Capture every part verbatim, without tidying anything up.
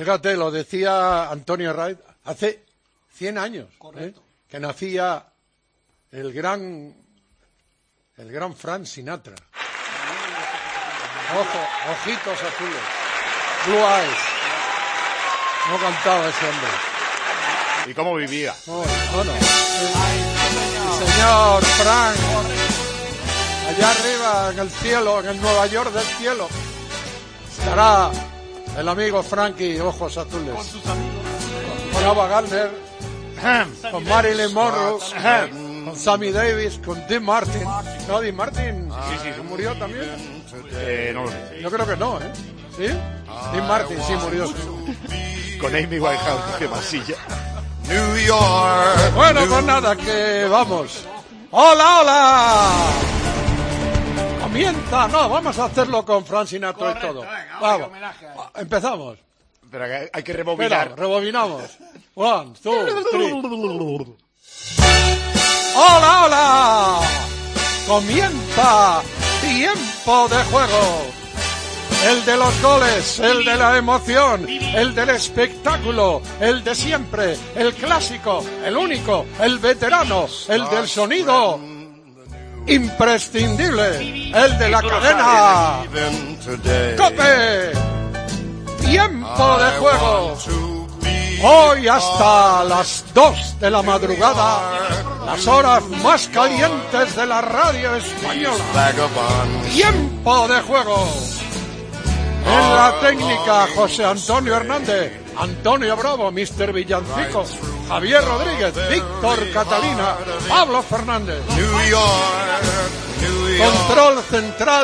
Fíjate, lo decía Antonio Reid hace cien años, ¿eh? Que nacía el gran, el gran Frank Sinatra. Ojo, ojitos azules, blue eyes. No cantaba ese hombre. ¿Y cómo vivía? Oh, no, no. El señor Frank, allá arriba en el cielo, en el Nueva York del cielo, estará el amigo Frankie, ojos azules. Con sus amigos. Con Ava Gardner, con Marilyn Monroe, con Sammy Davis, con Dean Martin. No, Dean Martin, Sí, sí, sí. ¿murió también? Eh, no lo sé. Yo creo que no, ¿eh? ¿Sí? Dean Martin, sí, murió. Sí. Con Amy Winehouse, qué masilla. New York. Bueno, pues nada, que vamos. ¡Hola, hola! Comienza, no, vamos a hacerlo con Frank Sinatra y todo. Venga, Vamos, homenaje a él. empezamos. Pero que hay que Espera, rebobinar. rebobinamos. One, two, three. ¡Hola, hola! Comienza Tiempo de Juego. El de los goles, el de la emoción, el del espectáculo, el de siempre, el clásico, el único, el veterano, el del sonido imprescindible, el de la cadena. Even today. ¡Cope! Tiempo de Juego. Hoy hasta las dos de la madrugada, las horas más calientes de la radio española. Vagabond. Tiempo de Juego. En la técnica, José Antonio Hernández, Antonio Bravo, mister Villancico, Javier Rodríguez, Víctor Catalina, Pablo Fernández. New York. New York. Control central,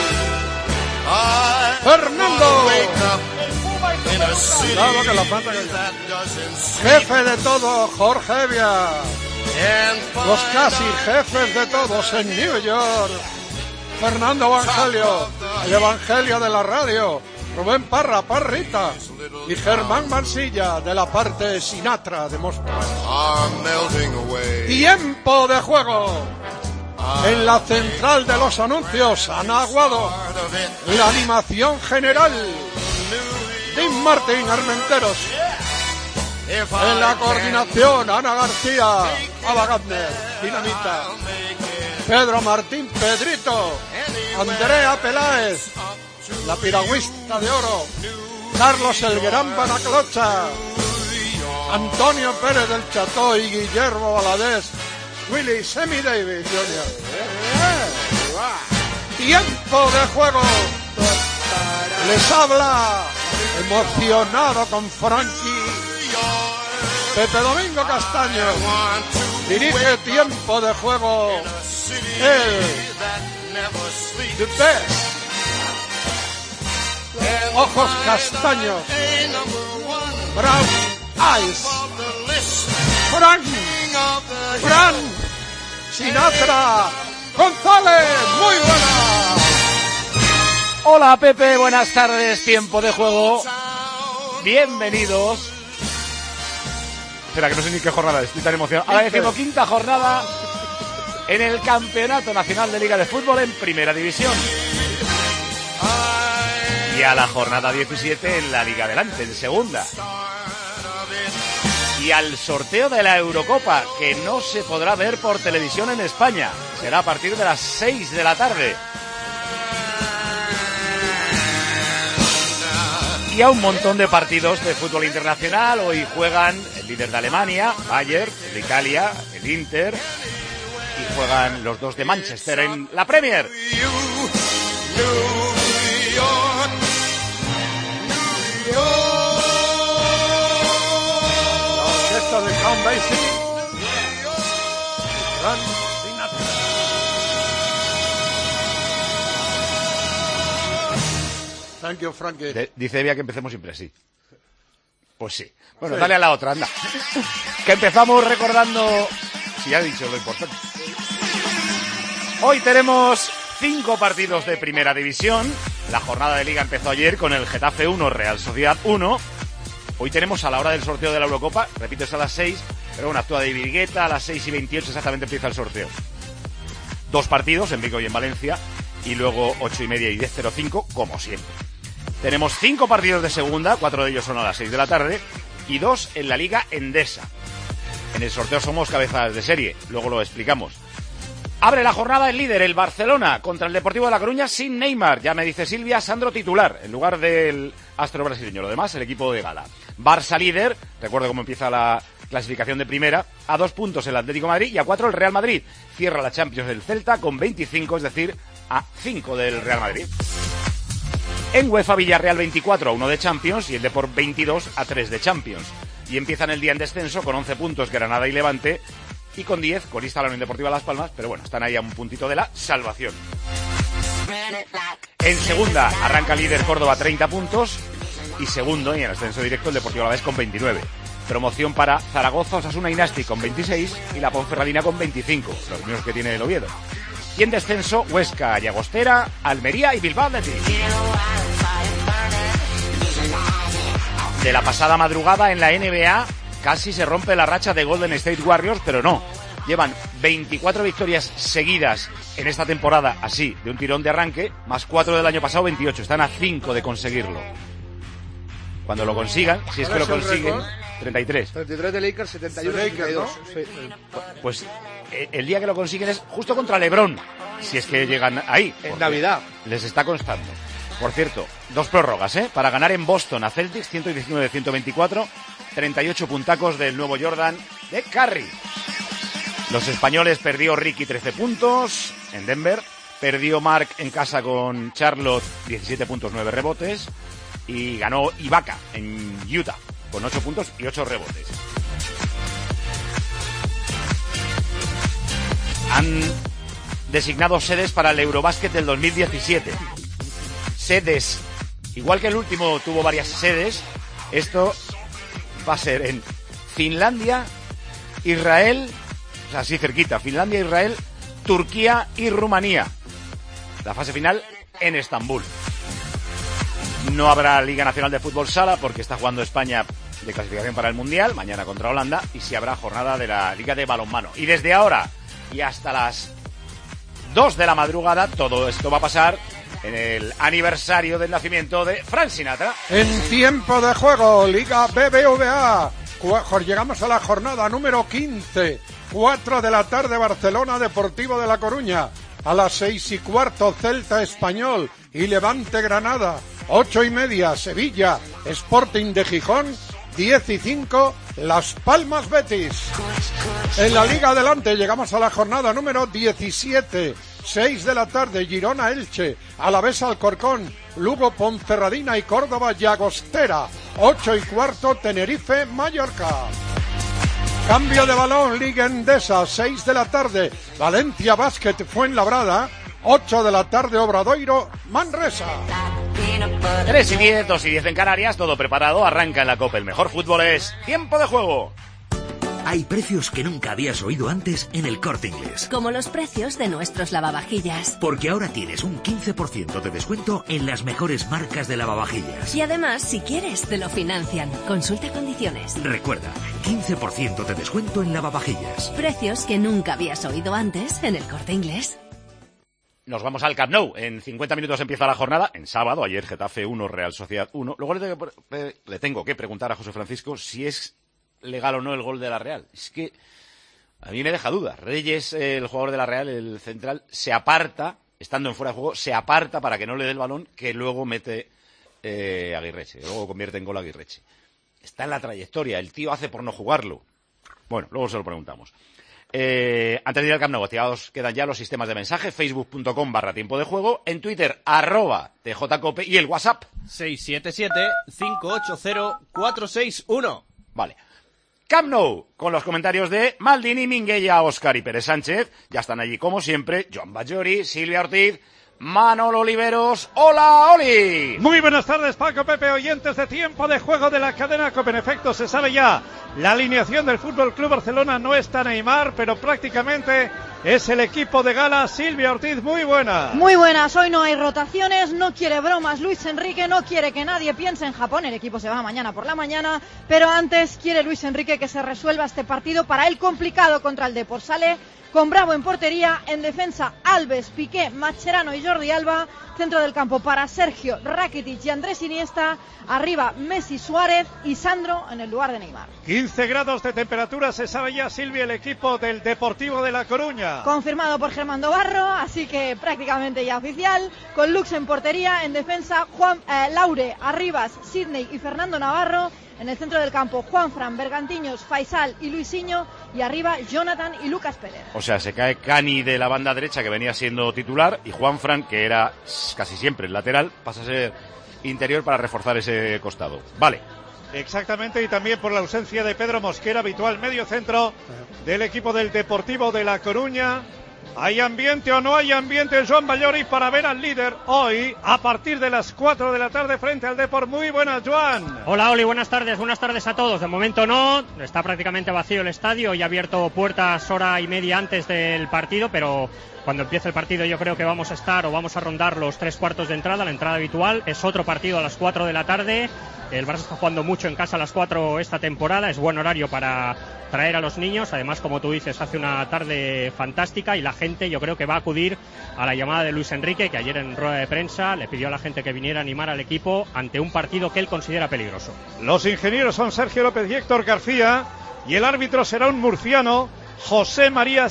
I Fernando. wake up in a city Cuidado que la pata que- that doesn't sleep Jefe de todo, Jorge Evia. and Los find casi jefes de todos en New York. Fernando Evangelio, el Evangelio de la radio. Rubén Parra, Parrita. Y Germán Mansilla, de la parte Sinatra de Mostra. are melting away. Tiempo de Juego. En la central de los anuncios, Ana Aguado. Part of it. La animación general, Dean Martin Armenteros. If En I la can coordinación, Ana García, Ava Gardner, Dinamita. make it Pedro Martín Pedrito, Andrea Peláez, la piragüista de oro, Carlos el Gran Banaclocha, Antonio Pérez del Cható y Guillermo Valadez, Willy Sammy Davis junior Tiempo de Juego. Les habla, emocionado con Frankie, Pepe Domingo Castaño. want to Dirige Tiempo de Juego el that never sleeps. The Best. Ojos castaños, Hey, number one brown eyes, of the list Frank, of the Fran, Sinatra, González, muy buena. Hola Pepe, buenas tardes, Tiempo de Juego. Bienvenidos Espera, que no sé ni qué jornada es, estoy tan emocionado. a la decimoquinta jornada en el Campeonato Nacional de Liga de Fútbol en Primera División. Y a la jornada diecisiete en la Liga Adelante, en Segunda. Y al sorteo de la Eurocopa, que no se podrá ver por televisión en España. Será a partir de las seis de la tarde. Y a un montón de partidos de fútbol internacional. Hoy juegan el líder de Alemania, Bayern, el de Italia, el Inter. Y juegan los dos de Manchester en la Premier. you, New York, New York. Esto de Count Basie. Fran Sinatra. Thank you, Frankie. De- dice Evia que empecemos siempre así. Pues sí. Bueno, Sí. dale a la otra, anda. Que empezamos recordando... Si ya he dicho lo importante. Hoy tenemos cinco partidos de Primera División. La jornada de Liga empezó ayer con el Getafe uno, Real Sociedad uno. Hoy tenemos a la hora del sorteo de la Eurocopa, repito, es a las seis, pero bueno, actúa de Virgueta, a las seis y veintiocho exactamente empieza el sorteo. Dos partidos, en Vigo y en Valencia, y luego ocho y media y diez cero cinco, como siempre. Tenemos cinco partidos de segunda, cuatro de ellos son a las seis de la tarde, y dos en la Liga Endesa. En el sorteo somos cabezas de serie, luego lo explicamos. Abre la jornada el líder, el Barcelona, contra el Deportivo de La Coruña sin Neymar. Ya me dice Silvia, Sandro titular, en lugar del astro brasileño. Lo demás, el equipo de gala. Barça líder, recuerdo cómo empieza la clasificación de primera, a dos puntos el Atlético de Madrid y a cuatro el Real Madrid. Cierra la Champions del Celta con veinticinco, es decir, a cinco del Real Madrid. En UEFA, Villarreal veinticuatro a uno de Champions y el Depor veintidós a tres de Champions. Y empiezan el día en descenso con once puntos Granada y Levante, y con diez, colista la Unión Deportiva Las Palmas, pero bueno, están ahí a un puntito de la salvación. En segunda arranca líder Córdoba treinta puntos y segundo y en ascenso directo el Deportivo Alavés con veintinueve. Promoción para Zaragoza, Osasuna y Nasti con veintiséis y la Ponferradina con veinticinco, los mismos que tiene el Oviedo. Y en descenso Huesca, Llagostera, Almería y Bilbao Athletic. De la pasada madrugada en la N B A casi se rompe la racha de Golden State Warriors, pero no. Llevan veinticuatro victorias seguidas en esta temporada, así, de un tirón de arranque, más cuatro del año pasado, veintiocho. Están a cinco de conseguirlo. Cuando lo consigan, si es que lo consiguen, treinta y tres. treinta y tres de Lakers, setenta y uno de Lakers, ¿no? Sí. Pues el día que lo consiguen es justo contra LeBron, si es que llegan ahí. En Navidad. Les está constando. Por cierto, dos prórrogas, ¿eh? Para ganar en Boston a Celtics, ciento diecinueve a ciento veinticuatro, treinta y ocho puntacos del nuevo Jordan de Curry. Los españoles perdió Ricky trece puntos en Denver, perdió Mark en casa con Charlotte diecisiete puntos, nueve rebotes, y ganó Ibaka en Utah con ocho puntos y ocho rebotes. Han designado sedes para el Eurobásquet del dos mil diecisiete. Sedes, igual que el último tuvo varias sedes, esto va a ser en Finlandia, Israel, o sea, así cerquita, Finlandia, Israel, Turquía y Rumanía. La fase final en Estambul. No habrá Liga Nacional de Fútbol Sala porque está jugando España de clasificación para el Mundial, mañana contra Holanda, y sí habrá jornada de la Liga de Balonmano. Y desde ahora y hasta las dos de la madrugada, todo esto va a pasar en el aniversario del nacimiento de Frank Sinatra. En tiempo de juego, Liga B B V A. Llegamos a la jornada número quince. cuatro de la tarde, Barcelona, Deportivo de La Coruña. A las seis y cuarto, Celta Español y Levante Granada. Ocho y media, Sevilla, Sporting de Gijón. Diez y cinco, Las Palmas Betis. En la Liga Adelante llegamos a la jornada número diecisiete. seis de la tarde, Girona Elche, Alavés Alcorcón, Lugo Ponferradina y Córdoba Llagostera. ocho y cuarto, Tenerife Mallorca. Cambio de balón, Liga Endesa, seis de la tarde, Valencia Basket Fuenlabrada. ocho de la tarde, Obradoiro Manresa. tres y diez, dos y diez en Canarias, todo preparado, arranca en la Copa. El mejor fútbol es tiempo de juego. Hay precios que nunca habías oído antes en el Corte Inglés. Como los precios de nuestros lavavajillas. Porque ahora tienes un quince por ciento de descuento en las mejores marcas de lavavajillas. Y además, si quieres, te lo financian. Consulta condiciones. Recuerda, quince por ciento de descuento en lavavajillas. Precios que nunca habías oído antes en el Corte Inglés. Nos vamos al Camp Nou. En cincuenta minutos empieza la jornada. En sábado, ayer Getafe uno, Real Sociedad uno. Luego le tengo, que, le tengo que preguntar a José Francisco si es legal o no el gol de la Real. Es que a mí me deja duda. Reyes, el jugador de la Real, el central, se aparta, estando en fuera de juego, se aparta para que no le dé el balón que luego mete eh, Aguirreche. Luego convierte en gol Aguirreche. Está en la trayectoria. El tío hace por no jugarlo. Bueno, luego se lo preguntamos. Eh, antes de ir al Camp Nou, activados quedan ya los sistemas de mensaje, facebook.com barra tiempo de juego, en Twitter, arroba tjcope y el WhatsApp. seis siete siete, cinco ocho cero, cuatro seis uno. Vale. Camp Nou, con los comentarios de Maldini, Minguella, Óscar y Pérez Sánchez. Ya están allí, como siempre, Joan Bajori, Silvia Ortiz, Manolo Oliveros. ¡Hola, Oli! Muy buenas tardes, Paco, Pepe, oyentes de Tiempo de Juego de la cadena COPE. En efecto, se sabe ya la alineación del Fútbol Club Barcelona. No está Neymar, pero prácticamente es el equipo de gala. Silvia Ortiz, muy buena. Muy buenas, hoy no hay rotaciones, no quiere bromas Luis Enrique, no quiere que nadie piense en Japón, el equipo se va mañana por la mañana, pero antes quiere Luis Enrique que se resuelva este partido para él complicado contra el Depor. Sale con Bravo en portería, en defensa Alves, Piqué, Mascherano y Jordi Alba, centro del campo para Sergio, Rakitic y Andrés Iniesta, arriba Messi, Suárez y Sandro en el lugar de Neymar. quince grados de temperatura, se sabe ya, Silvia, el equipo del Deportivo de La Coruña. Confirmado por Germán Barro, así que prácticamente ya oficial, con Lux en portería, en defensa Juan eh, Laure, Arribas, Sidney y Fernando Navarro, en el centro del campo Juanfran, Bergantiños, Faisal y Luisinho, y arriba Jonathan y Lucas Pérez. O sea, se cae Cani de la banda derecha, que venía siendo titular, y Juanfran, que era casi siempre el lateral, pasa a ser interior para reforzar ese costado. Vale. Exactamente, y también por la ausencia de Pedro Mosquera, habitual medio centro del equipo del Deportivo de La Coruña. ¿Hay ambiente o no hay ambiente, Joan Ballori, para ver al líder hoy a partir de las cuatro de la tarde frente al Depor? Muy buenas, Joan. Hola, Oli, buenas tardes, buenas tardes a todos. De momento no, está prácticamente vacío el estadio y ha abierto puertas hora y media antes del partido, pero cuando empiece el partido yo creo que vamos a estar o vamos a rondar los tres cuartos de entrada, la entrada habitual. Es otro partido a las cuatro de la tarde. El Barça está jugando mucho en casa a las cuatro esta temporada, es buen horario para traer a los niños, además, como tú dices, hace una tarde fantástica y la gente yo creo que va a acudir a la llamada de Luis Enrique, que ayer en rueda de prensa le pidió a la gente que viniera a animar al equipo ante un partido que él considera peligroso. Los ingenieros son Sergio López y Héctor García, y el árbitro será un murciano, José María